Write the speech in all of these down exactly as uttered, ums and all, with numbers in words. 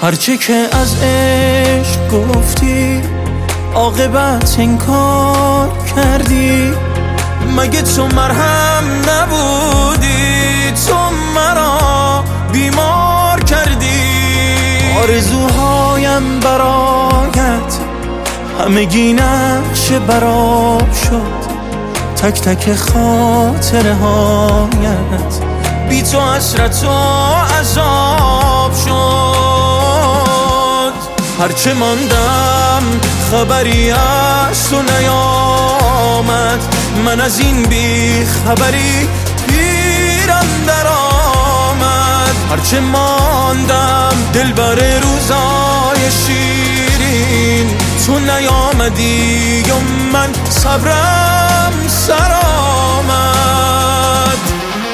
هرچه که از عشق گفتی عاقبت انکار کردی. مگه تو مرهم نبودی؟ تو مرا بیمار کردی. آرزوهایم برایت همگی نقش براب شد. تک تک خاطره هایت بی تو حسرت و عذاب شد. هرچه ماندم خبری از تو نیامد. من از این بی خبری پیرم در آمد. هرچه ماندم دل بر روزای شیرین. تو نیامدی و من صبرم سر آمد.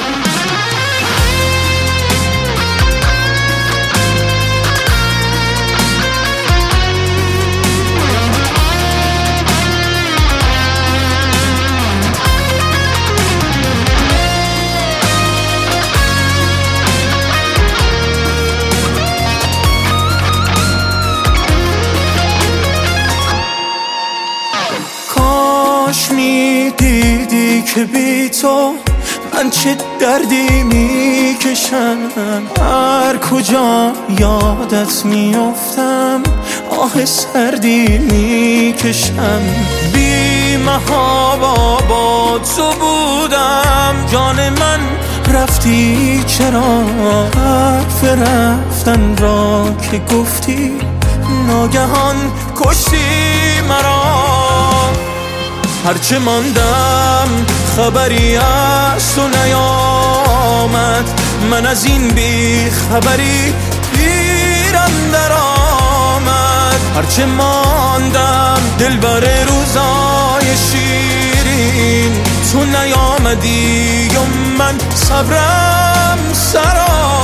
کاش میدیدی که بی تو من چه دردی میکشم. هر کجا یادت میافتم آه سردی میکشم. بی محابا با تو بودم جان من رفتی چرا؟ حرف رفتن را که گفتی ناگهان کشتی مرا. هرچه ماندم خبری از تو نیامد. من از این بی خبری پیرم در آمد. هرچه ماندم دل بر روزای شیرین. تو نیامدی و من صبرم سر آمد.